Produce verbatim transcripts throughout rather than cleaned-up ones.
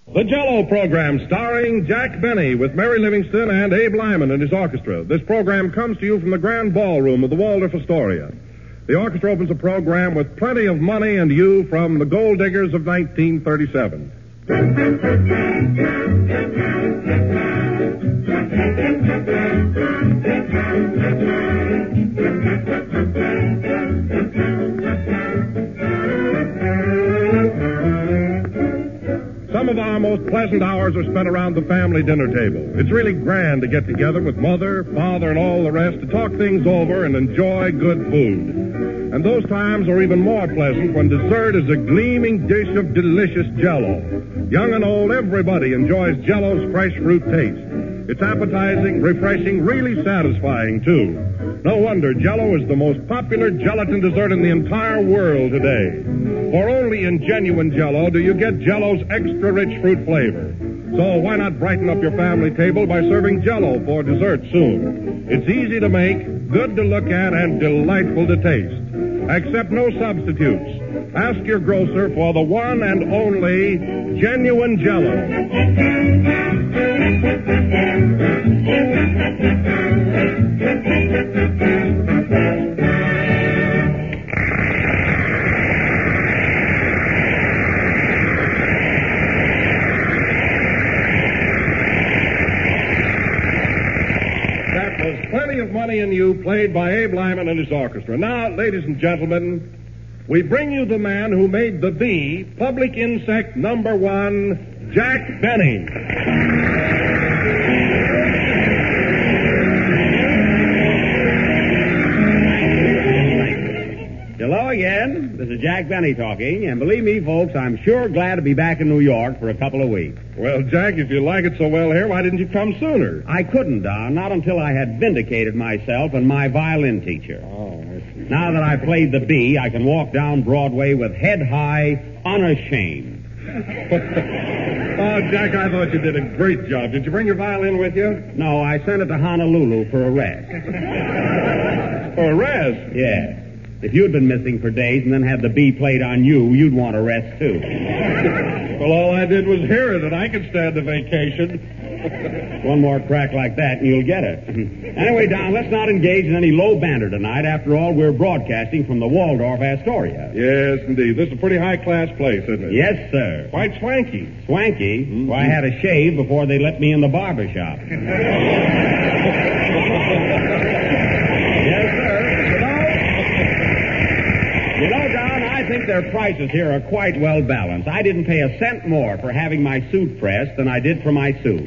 The Jell-O program starring Jack Benny with Mary Livingston and Abe Lyman and his orchestra. This program comes to you from the Grand Ballroom of the Waldorf Astoria. The orchestra opens the program with Plenty of Money and You from the Gold Diggers of nineteen thirty-seven. Some of our most pleasant hours are spent around the family dinner table. It's really grand to get together with mother, father, and all the rest to talk things over and enjoy good food. And those times are even more pleasant when dessert is a gleaming dish of delicious Jell-O. Young and old, everybody enjoys Jell-O's fresh fruit taste. It's appetizing, refreshing, really satisfying, too. No wonder Jell-O is the most popular gelatin dessert in the entire world today. For only in genuine Jell-O do you get Jell-O's extra-rich fruit flavor. So why not brighten up your family table by serving Jell-O for dessert soon? It's easy to make, good to look at, and delightful to taste. Accept no substitutes. Ask your grocer for the one and only genuine Jell-O. Plenty of Money in You, played by Abe Lyman and his orchestra. Now, ladies and gentlemen, we bring you the man who made the bee public insect number one, Jack Benny. Hello again. This is Jack Benny talking, and believe me, folks, I'm sure glad to be back in New York for a couple of weeks. Well, Jack, if you like it so well here, why didn't you come sooner? I couldn't, Don, not until I had vindicated myself and my violin teacher. Oh, I see. Now that I've played the bee, I can walk down Broadway with head high, unashamed. Oh, Jack, I thought you did a great job. Did you bring your violin with you? No, I sent it to Honolulu for a rest. For a rest? Yes. If you'd been missing for days and then had the bee played on you, you'd want a rest, too. Well, all I did was hear it, and I could stand a vacation. One more crack like that, and you'll get it. Anyway, Don, let's not engage in any low banter tonight. After all, we're broadcasting from the Waldorf Astoria. Yes, indeed. This is a pretty high-class place, isn't it? Yes, sir. Quite swanky. Swanky? Mm-hmm. Well, I had a shave before they let me in the barber shop. Yes, sir. You know, Don, I think their prices here are quite well balanced. I didn't pay a cent more for having my suit pressed than I did for my suit.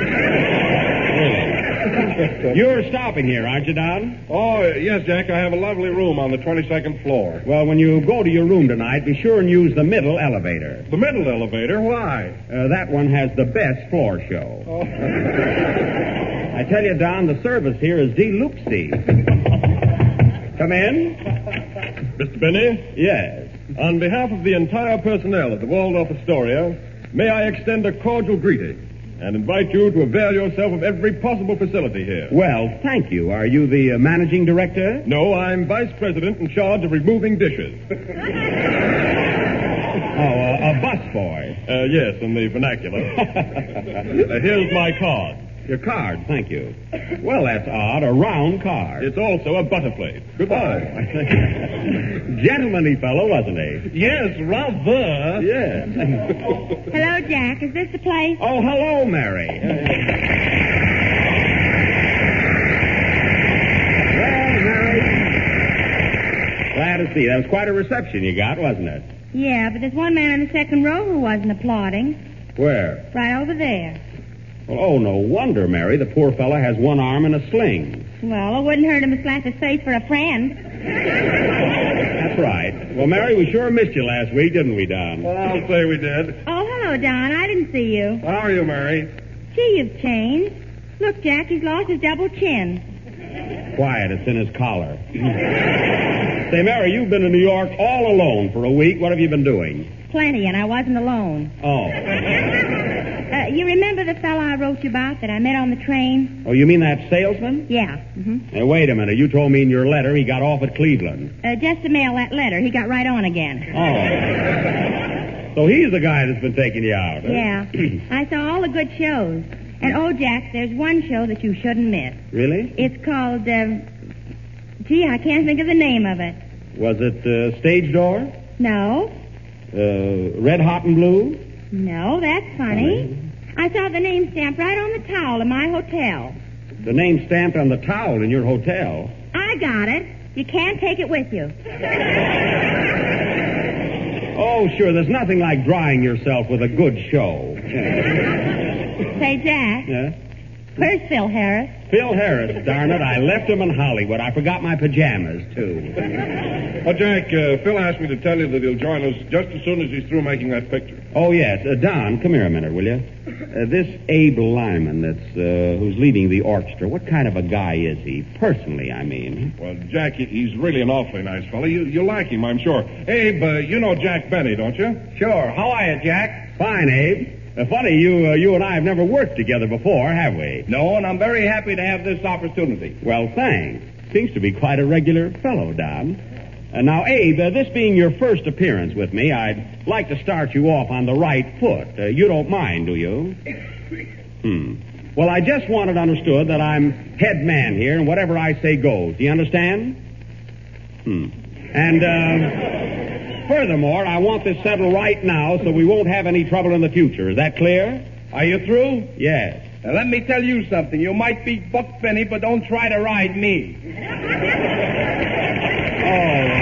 You're stopping here, aren't you, Don? Oh, yes, Jack. I have a lovely room on the twenty-second floor. Well, when you go to your room tonight, be sure and use the middle elevator. The middle elevator? Why? Uh, that one has the best floor show. Oh. I tell you, Don, the service here is de-loopsy. Come in. Mister Benny? Yes. On behalf of the entire personnel at the Waldorf Astoria, may I extend a cordial greeting and invite you to avail yourself of every possible facility here. Well, thank you. Are you the uh, managing director? No, I'm vice president in charge of removing dishes. Oh, uh, a busboy. Uh, yes, in the vernacular. uh, here's my card. Your card, thank you. Well, that's odd, a round card. It's also a butterplate. Goodbye. Gentlemanly fellow, wasn't he? Yes, rather. Yes. Hello, Jack. Is this the place? Oh, hello, Mary. Well, Mary. Glad to see you. That was quite a reception you got, wasn't it? Yeah, but there's one man in the second row who wasn't applauding. Where? Right over there. Well, oh, no wonder, Mary. The poor fella has one arm in a sling. Well, it wouldn't hurt him to slap his face for a friend. That's right. Well, Mary, we sure missed you last week, didn't we, Don? Well, I'll say we did. Oh, hello, Don. I didn't see you. How are you, Mary? Gee, you've changed. Look, Jack, he's lost his double chin. Quiet, it's in his collar. Say, Mary, you've been in New York all alone for a week. What have you been doing? Plenty, and I wasn't alone. Oh. Uh, you remember the fellow I wrote you about that I met on the train? Oh, you mean that salesman? Yeah. Mm-hmm. Now, wait a minute. You told me in your letter he got off at Cleveland. Uh, just to mail that letter. He got right on again. Oh. So he's the guy that's been taking you out. Huh? Yeah. I saw all the good shows. And, oh, Jack, there's one show that you shouldn't miss. Really? It's called, um, gee, I can't think of the name of it. Was it uh, Stage Door? No. Uh, Red Hot and Blue? No, that's funny. I saw the name stamped right on the towel in my hotel. The name stamped on the towel in your hotel? I got it. You can't take it with you. Oh, sure. There's nothing like drying yourself with a good show. Say, Jack. Yeah? Where's Phil Harris? Phil Harris, darn it. I left him in Hollywood. I forgot my pajamas, too. Oh, Jack, uh, Phil asked me to tell you that he'll join us just as soon as he's through making that picture. Oh, yes. Uh, Don, come here a minute, will you? Uh, this Abe Lyman that's, uh, who's leading the orchestra, what kind of a guy is he? Personally, I mean. Well, Jack, he- he's really an awfully nice fellow. You, you like him, I'm sure. Abe, uh, you know Jack Benny, don't you? Sure. How are you, Jack? Fine, Abe. Uh, funny, you uh, you and I have never worked together before, have we? No, and I'm very happy to have this opportunity. Well, thanks. Seems to be quite a regular fellow, Don. Uh, now, Abe, uh, this being your first appearance with me, I'd like to start you off on the right foot. Uh, you don't mind, do you? Hmm. Well, I just want it understood that I'm head man here, and whatever I say goes. Do you understand? Hmm. And, uh, furthermore, I want this settled right now so we won't have any trouble in the future. Is that clear? Are you through? Yes. Now, let me tell you something. You might beat Buck Benny, but don't try to ride me. Oh, uh,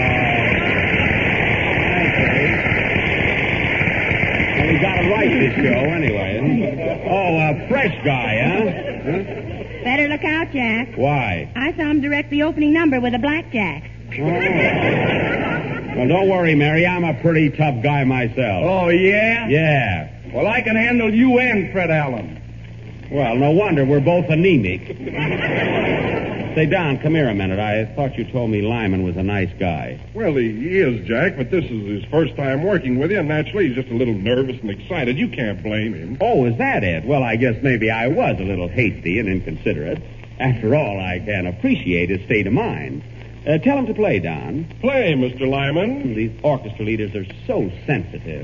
well, we got it right this show, anyway. Oh, a fresh guy, huh? huh? Better look out, Jack. Why? I saw him direct the opening number with a blackjack. Oh. Well, don't worry, Mary. I'm a pretty tough guy myself. Oh, yeah? Yeah. Well, I can handle you and Fred Allen. Well, no wonder. We're both anemic. Say, Don, come here a minute. I thought you told me Lyman was a nice guy. Well, he, he is, Jack, but this is his first time working with you, and naturally he's just a little nervous and excited. You can't blame him. Oh, is that it? Well, I guess maybe I was a little hasty and inconsiderate. After all, I can appreciate his state of mind. Uh, tell him to play, Don. Play, Mister Lyman. These orchestra leaders are so sensitive.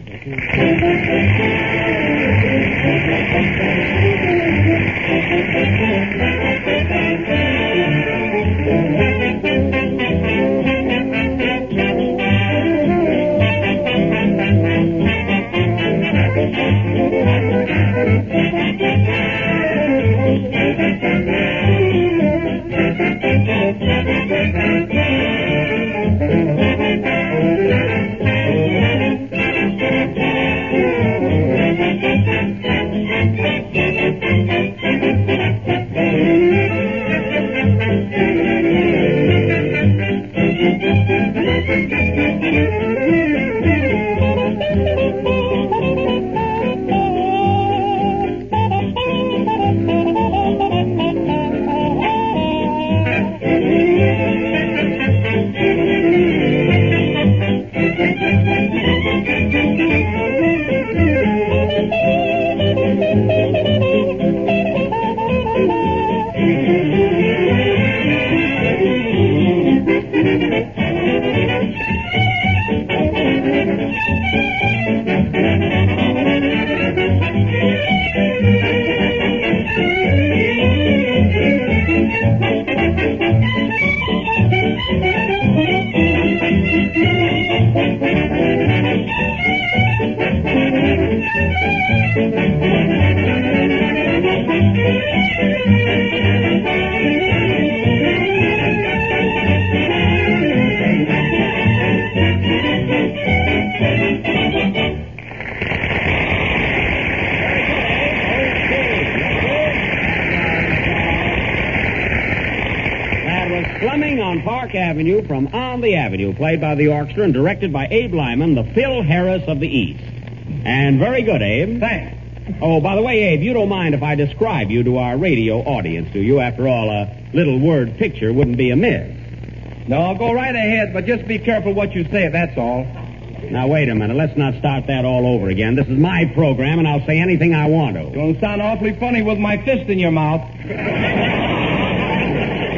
Avenue from On the Avenue, played by the orchestra and directed by Abe Lyman, the Phil Harris of the East. And very good, Abe. Thanks. Oh, by the way, Abe, you don't mind if I describe you to our radio audience, do you? After all, a little word picture wouldn't be amiss. No, go right ahead, but just be careful what you say, that's all. Now, wait a minute. Let's not start that all over again. This is my program, and I'll say anything I want to. You'll sound awfully funny with my fist in your mouth.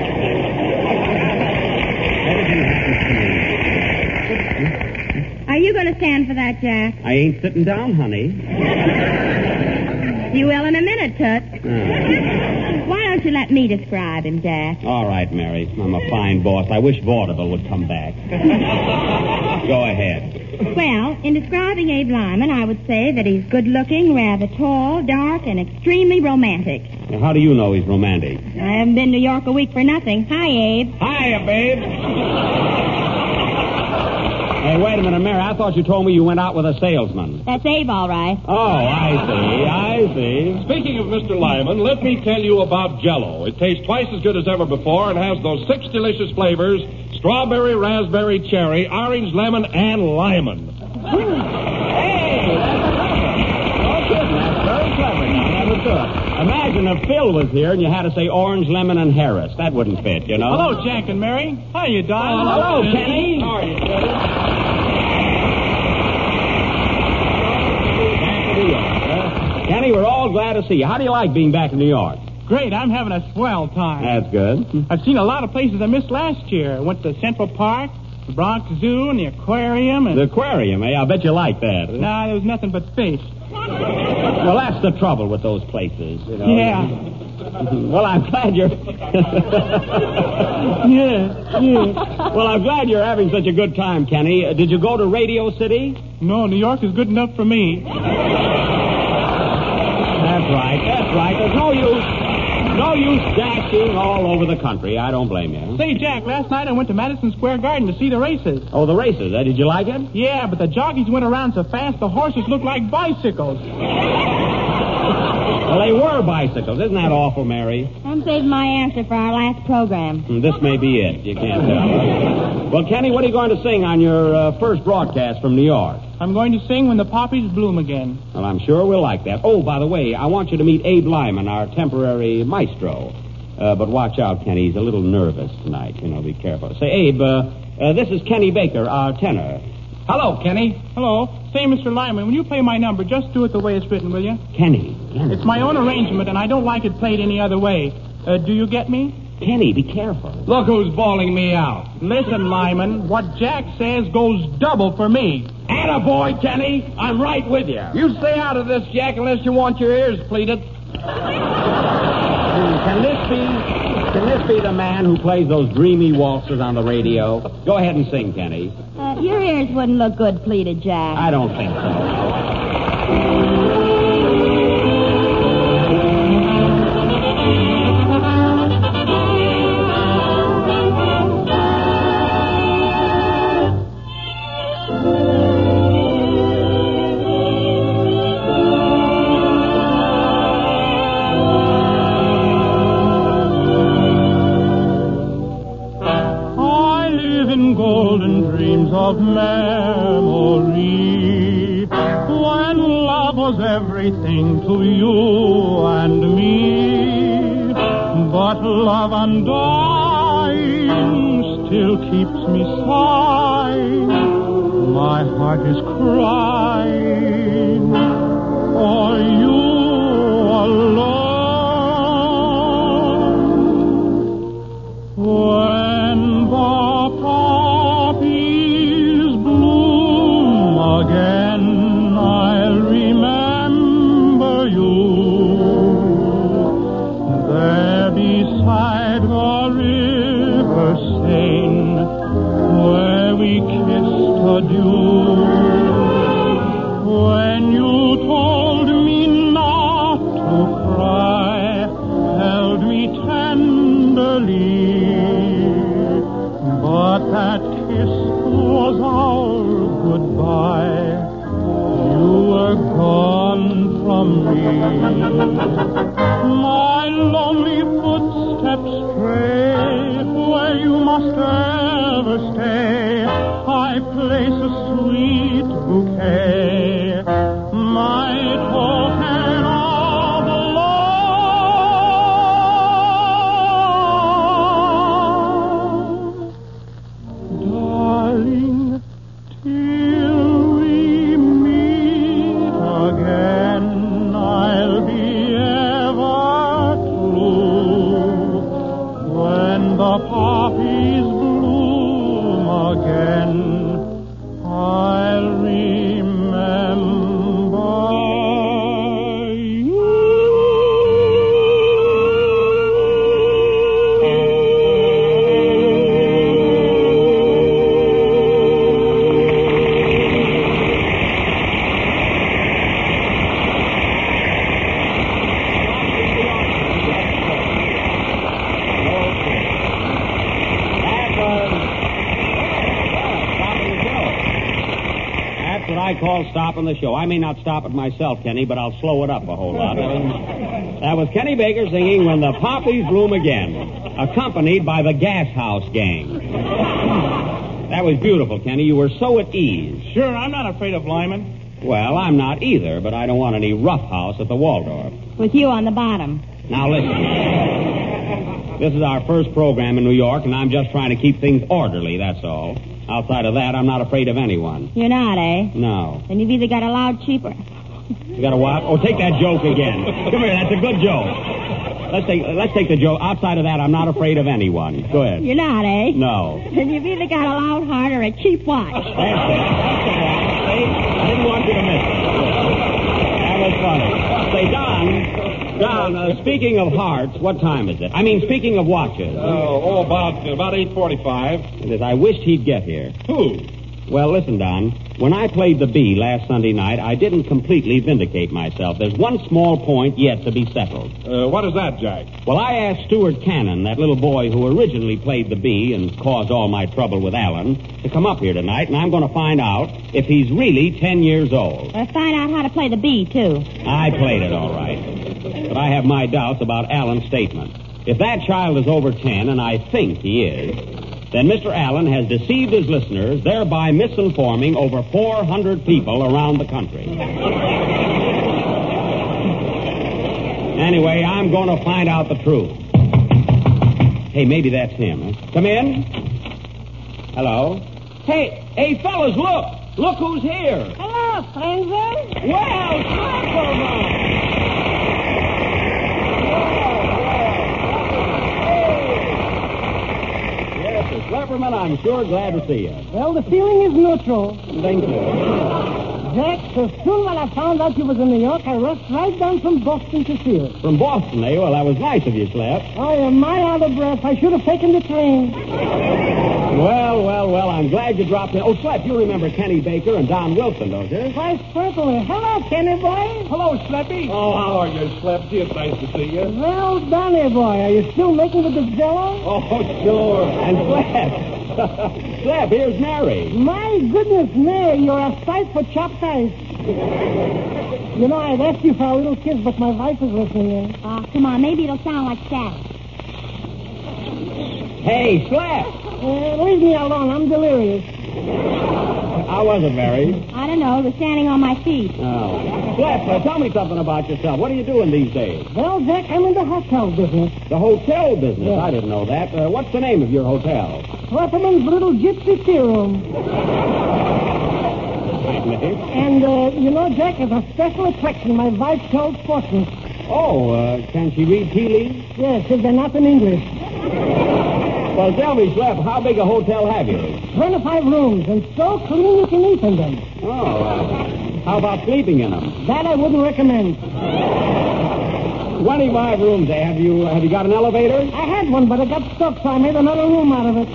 Are you going to stand for that, Jack? I ain't sitting down, honey. You will in a minute, Toots. Oh. Why don't you let me describe him, Jack? All right, Mary. I'm a fine boss. I wish Vaudeville would come back. Go ahead. Well, in describing Abe Lyman, I would say that he's good-looking, rather tall, dark, and extremely romantic. Now, how do you know he's romantic? I haven't been to New York a week for nothing. Hi, Abe. Hiya, babe. Hey, wait a minute, Mary. I thought you told me you went out with a salesman. That's Abe, all right. Oh, I see. I see. Speaking of Mister Lyman, let me tell you about Jell-O. It tastes twice as good as ever before and has those six delicious flavors: strawberry, raspberry, cherry, orange, lemon, and lemon. Hey, that's clever. Oh, goodness, that's very clever. I never thought. Imagine if Phil was here and you had to say orange, lemon, and Harris. That wouldn't fit, you know. Hello, Jack and Mary. How you, darling? Hello, Kenny. How are you, Kenny? Back to New York, huh? Kenny, we're all glad to see you. How do you like being back in New York? Great. I'm having a swell time. That's good. I've seen a lot of places I missed last year. I went to Central Park, the Bronx Zoo, and the aquarium. And... The aquarium, eh? I bet you like that. Nah, there was nothing but fish. Well, that's the trouble with those places, you know. Yeah. Well, I'm glad you're... yeah, yeah. Well, I'm glad you're having such a good time, Kenny. Uh, did you go to Radio City? No, New York is good enough for me. That's right, that's right. There's no use... No use dashing all over the country. I don't blame you. Say, Jack, last night I went to Madison Square Garden to see the races. Oh, the races, eh? Did you like it? Yeah, but the jockeys went around so fast the horses looked like bicycles. Well, they were bicycles. Isn't that awful, Mary? I'm saving my answer for our last program. Hmm, This may be it. You can't tell. Well, Kenny, what are you going to sing on your uh, first broadcast from New York? I'm going to sing When the Poppies Bloom Again. Well, I'm sure we'll like that. Oh, by the way, I want you to meet Abe Lyman, our temporary maestro. Uh, but watch out, Kenny. He's a little nervous tonight. You know, be careful. Say, Abe, uh, uh, this is Kenny Baker, our tenor. Hello, Kenny. Hello. Say, Mister Lyman, when you play my number, just do it the way it's written, will you? Kenny. Kenny. It's my own arrangement, and I don't like it played any other way. Uh, do you get me? Kenny, be careful. Look who's bawling me out. Listen, Lyman, what Jack says goes double for me. Attaboy, Kenny. I'm right with you. You stay out of this, Jack, unless you want your ears pleated. Can this be... Can this be the man who plays those dreamy waltzes on the radio? Go ahead and sing, Kenny. Uh, your ears wouldn't look good pleated, Jack. I don't think so. Of memory, when love was everything to you and me, but love undying still keeps me sighing. My heart is crying for you alone. When the again, I'll remember you there beside the river Seine, where we kissed adieu. When you told me not to cry, held me tenderly, but that kiss was our goodbye. You were gone from me. My lonely footsteps stray where you must ever stay. I place a sweet bouquet, my token of love. Darling, till we meet again, I'll be call stopping the show. I may not stop it myself, Kenny, but I'll slow it up a whole lot. That was, that was Kenny Baker singing When the Poppies Bloom Again, accompanied by the Gas House Gang. That was beautiful, Kenny. You were so at ease. Sure, I'm not afraid of Lyman. Well, I'm not either, but I don't want any roughhouse at the Waldorf. With you on the bottom. Now, listen. This is our first program in New York, and I'm just trying to keep things orderly, that's all. Outside of that, I'm not afraid of anyone. You're not, eh? No. Then you've either got a loud cheaper. You got a what? Oh, take that joke again. Come here, that's a good joke. Let's take let's take the joke. Outside of that, I'm not afraid of anyone. Go ahead. You're not, eh? No. Then you've either got a loud heart or a cheap watch. That's it. That's the one. See? I didn't want you to miss it. That was funny. Say, Don, Don, uh, speaking of hearts, what time is it? I mean, speaking of watches. Oh, oh about, about eight forty-five. I wished he'd get here. Who? Well, listen, Don. When I played the bee last Sunday night, I didn't completely vindicate myself. There's one small point yet to be settled. Uh, what is that, Jack? Well, I asked Stuart Cannon, that little boy who originally played the bee and caused all my trouble with Alan, to come up here tonight, and I'm going to find out if he's really ten years old. Uh, find out how to play the bee, too. I played it all right. But I have my doubts about Alan's statement. If that child is over ten, and I think he is, then Mister Allen has deceived his listeners, thereby misinforming over four hundred people around the country. Anyway, I'm going to find out the truth. Hey, maybe that's him. Huh? Come in. Hello. Hey, hey, fellas, look. Look who's here. Hello, stranger. Well, Slapperman. Slapperman, I'm sure glad to see you. Well, the feeling is neutral. Thank you. Jack, so soon when I found out you was in New York, I rushed right down from Boston to see you. From Boston, eh? Well, that was nice of you, Slap. I am my out of breath. I should have taken the train. Well, well, well, I'm glad you dropped in. Oh, Slap, you remember Kenny Baker and Don Wilson, don't you? Why, certainly. Hello, Kenny boy. Hello, Slappy. Oh, how are you, Slapsy? It's nice to see you. Well, Donny boy, are you still making the Jello? Oh, sure. And Slap. Slap, here's Mary. My goodness, Mary, you're a sight for chopped ice. You know, I'd asked you for a little kiss, but my wife is listening in. Oh, come on. Maybe it'll sound like that. Hey, Slap. Uh, leave me alone. I'm delirious. How was it, Mary? I don't know. We're standing on my feet. Oh. Slap, uh, tell me something about yourself. What are you doing these days? Well, Jack, I'm in the hotel business. The hotel business? Yeah. I didn't know that. Uh, what's the name of your hotel? Slapperman's Little Gypsy Tea Room. Nice name. And, uh, you know, Jack, as a special attraction, my wife tells fortunes. Oh, uh, can she read tea leaves? Yes, if they're not in English. Well, tell me, Slap, how big a hotel have you? twenty-five rooms, and so clean you can eat in them. Oh, uh, how about sleeping in them? That I wouldn't recommend. Twenty-five rooms. Eh? Have you have you got an elevator? I had one, but it got stuck, so I made another room out of it.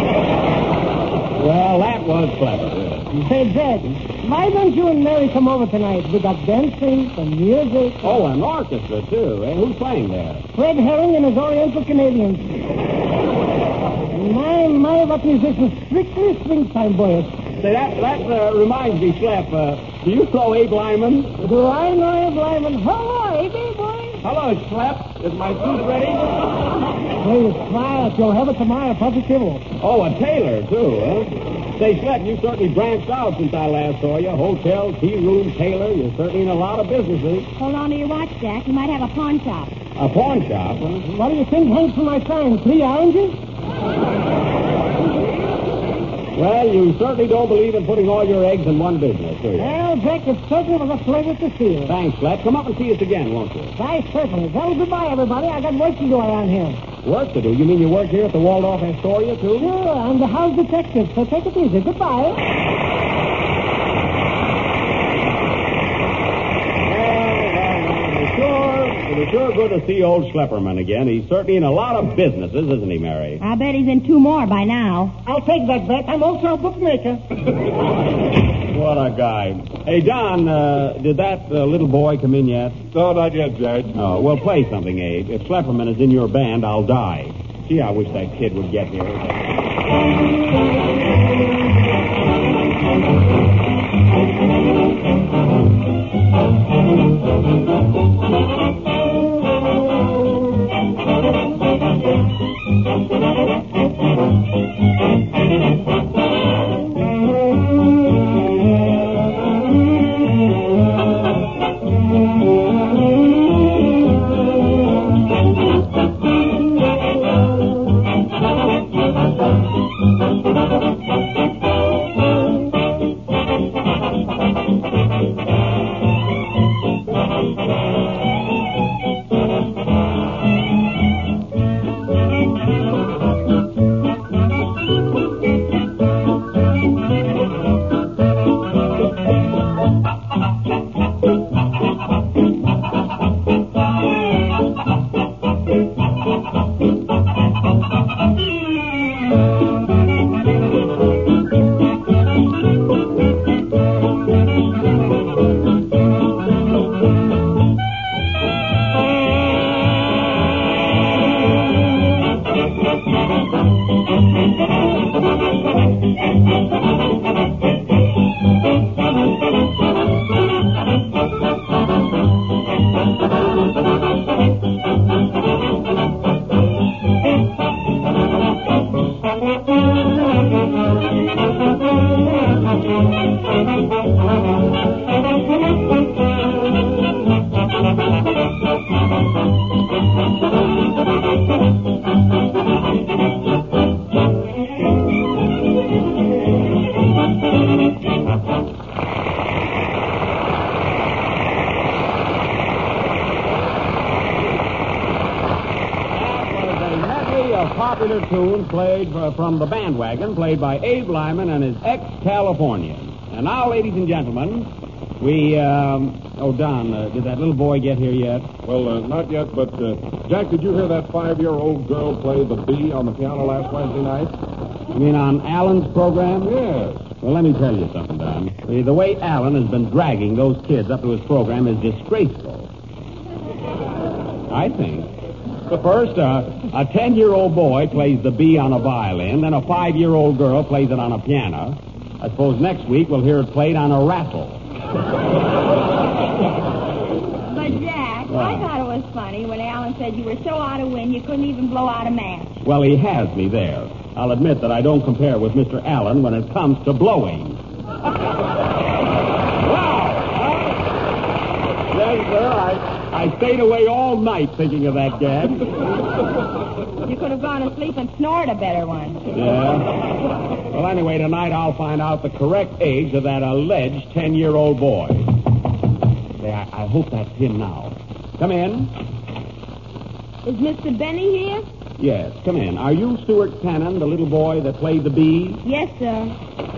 Well, that was clever. Say, Jack, why don't you and Mary come over tonight? We got dancing and music. Oh, an orchestra, too. Eh? Who's playing there? Fred Herring and his Oriental Canadians. My, my, what musicians. Strictly swing time, boys. Say, that that uh, reminds me, Slap, uh, do you know Abe Lyman? Do I know Abe Lyman? Hello, Abe, boy. Hello, Slap. Is my suit ready? Please, quiet. You'll have it tomorrow, positive. Oh, a tailor, too, huh? Say, Slap, you certainly branched out since I last saw you. Hotel, tea room, tailor. You're certainly in a lot of businesses. Hold on to your watch, Jack. You might have a pawn shop. A pawn shop, huh? What do you think hangs from my sign? Three oranges? Well, you certainly don't believe in putting all your eggs in one business, do you? Well, Jack, it certainly was a pleasure to see you. Thanks, Slap. Come up and see us again, won't you? Why, certainly. Well, goodbye, everybody. I got work to do around here. Work to do? You mean you work here at the Waldorf Astoria, too? Sure, I'm the house detective, so take it easy. Goodbye. It was sure good to see old Schlepperman again. He's certainly in a lot of businesses, isn't he, Mary? I bet he's in two more by now. I'll take that bet. I'm also a bookmaker. What a guy. Hey, Don, uh, did that uh, little boy come in yet? No, not yet, Judge. Oh, well, play something, Abe. If Schlepperman is in your band, I'll die. Gee, I wish that kid would get here. Thank you. Popular tune played uh, from the bandwagon, played by Abe Lyman and his ex-Californians. And now, ladies and gentlemen, we, um, oh, Don, uh, did that little boy get here yet? Well, uh, not yet, but, uh, Jack, did you hear that five-year-old girl play the bee on the piano last Wednesday night? You mean on Alan's program? Yes. Well, let me tell you something, Don. The, the way Alan has been dragging those kids up to his program is disgraceful. I think. First, uh, a ten-year-old boy plays the bee on a violin, then a five-year-old girl plays it on a piano. I suppose next week we'll hear it played on a raffle. But, Jack, Wow. I thought it was funny when Alan said you were so out of wind you couldn't even blow out a match. Well, he has me there. I'll admit that I don't compare with Mister Allen when it comes to blowing. Wow! Yes, sir, I... I stayed away all night thinking of that gag. You could have gone to sleep and snored a better one. Yeah? Well, anyway, tonight I'll find out the correct age of that alleged ten-year-old boy. Say, I, I hope that's him now. Come in. Is Mister Benny here? Yes, come in. Are you Stuart Cannon, the little boy that played the bee? Yes, sir.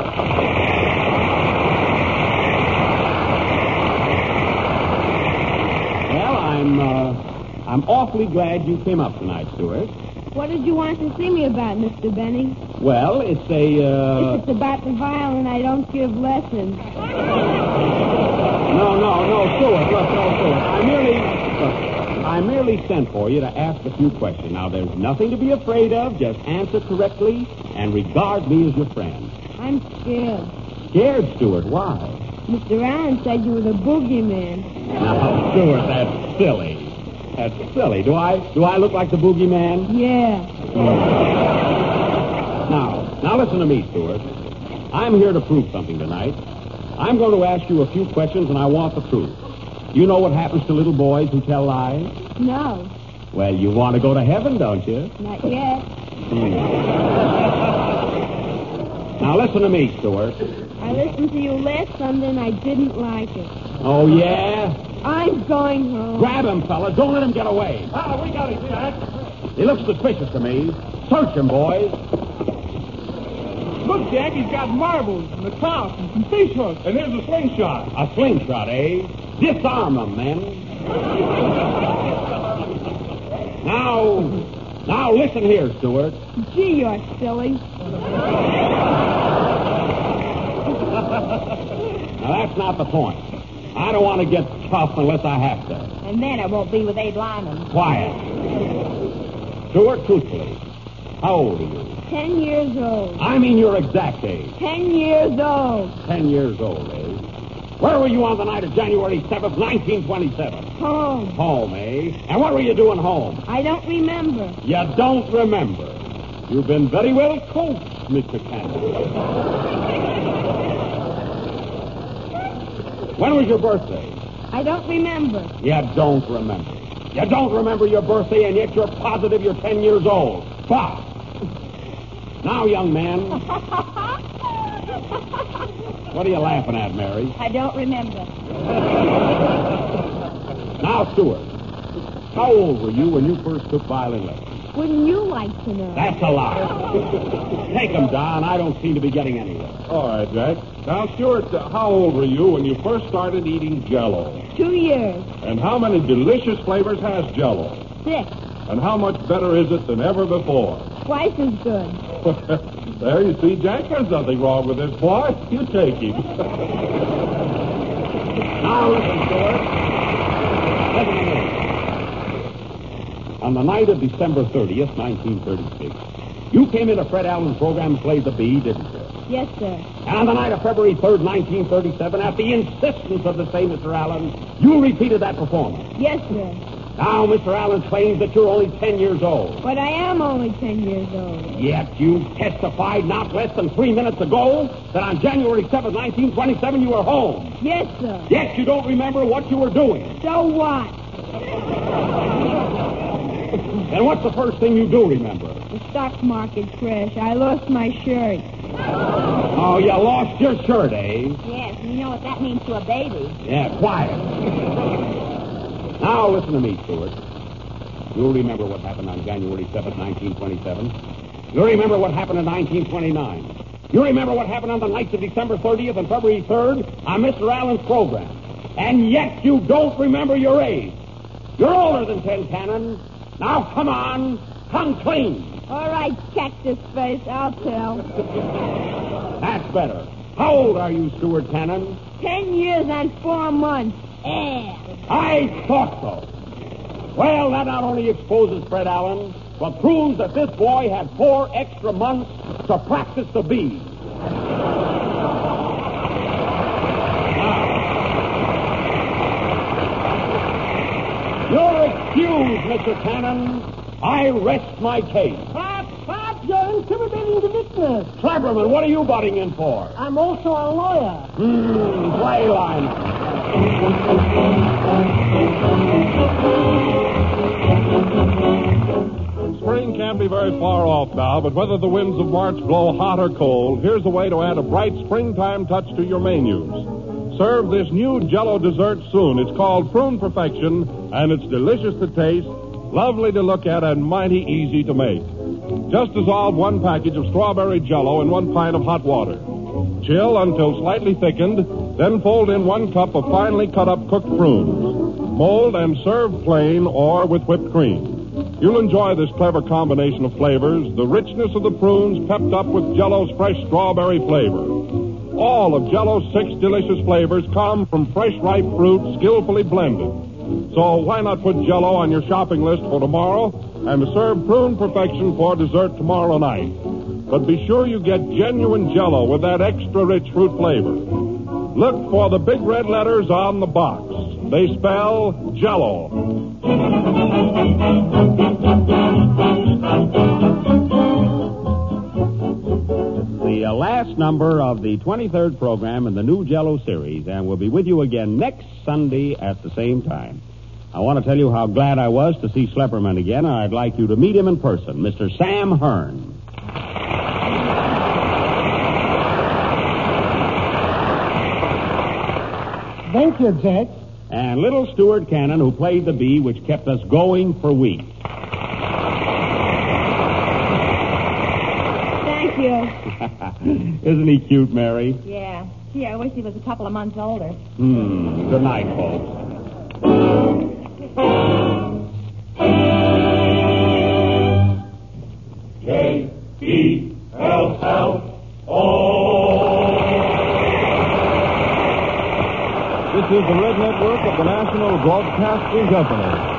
I'm, uh, I'm awfully glad you came up tonight, Stuart. What did you want to see me about, Mister Benny? Well, it's a, uh... If it's about the violin, I don't give lessons. No, no, no, Stuart, look, no, Stuart. I merely, look, I merely sent for you to ask a few questions. Now, there's nothing to be afraid of. Just answer correctly and regard me as your friend. I'm scared. Scared, Stuart? Why? Mister Allen said you were the boogeyman. Now, Stuart, that's silly. That's silly. Do I do I look like the boogeyman? Yeah. Now, now listen to me, Stuart. I'm here to prove something tonight. I'm going to ask you a few questions, and I want the truth. You know what happens to little boys who tell lies? No, Well, you want to go to heaven, don't you? not yet. Hmm. Now, listen to me, Stuart. I listened to you last Sunday and I didn't like it. Oh, yeah? I'm going home. Grab him, fella. Don't let him get away. Ah, we got it, Jack. He looks suspicious to me. Search him, boys. Look, Jack, he's got marbles and a top and some fish hooks. And here's a slingshot. A slingshot, eh? Disarm them, men. Now, now listen here, Stuart. Gee, you're silly. Now, that's not the point. I don't want to get tough unless I have to. And then I won't be with Abe Lyman. Quiet. Stuart, truthfully, how old are you? Ten years old. I mean your exact age. Ten years old. Ten years old, eh? Where were you on the night of January seventh, nineteen twenty-seven? Home. Home, eh? And what were you doing home? I don't remember. You don't remember. You've been very well coached, Mister Cannon. When was your birthday? I don't remember. You don't remember. You don't remember your birthday, and yet you're positive you're ten years old. Bah! Now, young man, what are you laughing at, Mary? I don't remember. Now, Stuart, how old were you when you first took violin lessons? Wouldn't you like to know? That's a lie. Take them, Don. I don't seem to be getting anywhere. All right, Jack. Now, Stuart, uh, how old were you when you first started eating Jell-O? Two years. And how many delicious flavors has Jell-O? Six. And how much better is it than ever before? Twice as good. There, you see, Jack, there's nothing wrong with this boy. You take him. Now, listen, Stuart. Listen to me. On the night of December thirtieth, nineteen thirty-six, you came into Fred Allen's program and played the bee, didn't you? Yes, sir. And on the night of February third, nineteen thirty-seven, at the insistence of the same Mister Allen, you repeated that performance. Yes, sir. Now, Mister Allen claims that you're only ten years old. But I am only ten years old. Yet you testified not less than three minutes ago that on January seventh, nineteen twenty-seven, you were home. Yes, sir. Yet you don't remember what you were doing. So what? And what's the first thing you do remember? The stock market crash. I lost my shirt. Oh, you lost your shirt, eh? Yes, you know what that means to a baby. Yeah, quiet. Now, listen to me, Stuart. You'll remember what happened on January seventh, nineteen twenty-seven. You'll remember what happened in nineteen twenty-nine. You'll remember what happened on the nights of December thirtieth and February third on Mister Allen's program. And yet you don't remember your age. You're older than ten, Cannon. Now, come on. Come clean. All right, Cactus Face, I'll tell. That's better. How old are you, Stuart Cannon? Ten years and four months. Yeah. I thought so. Well, that not only exposes Fred Allen, but proves that this boy had four extra months to practice the bee. You're excused, Mister Cannon. I rest my case. Pop, Pop, you're intimidating the witness. Cleverman, what are you butting in for? I'm also a lawyer. Hmm, play line. Spring can't be very far off now, but whether the winds of March blow hot or cold, here's a way to add a bright springtime touch to your menus. Serve this new Jell-O dessert soon. It's called Prune Perfection, and it's delicious to taste, lovely to look at, and mighty easy to make. Just dissolve one package of strawberry Jell-O in one pint of hot water. Chill until slightly thickened, then fold in one cup of finely cut up cooked prunes. Mold and serve plain or with whipped cream. You'll enjoy this clever combination of flavors, the richness of the prunes pepped up with Jell-O's fresh strawberry flavor. All of Jell-O's six delicious flavors come from fresh, ripe fruit skillfully blended. So why not put Jell-O on your shopping list for tomorrow and serve Prune Perfection for dessert tomorrow night? But be sure you get genuine Jell-O with that extra rich fruit flavor. Look for the big red letters on the box. They spell Jell-O. The uh, last number of the twenty-third program in the new Jell-O series, and we'll be with you again next Sunday at the same time. I want to tell you how glad I was to see Schlepperman again, and I'd like you to meet him in person, Mister Sam Hearn. Thank you, Jack. And little Stuart Cannon, who played the bee, which kept us going for weeks. Thank you. Isn't he cute, Mary? Yeah. Gee, I wish he was a couple of months older. Hmm. Good night, folks. J E L L O. This is the Red Network of the National Broadcasting Company.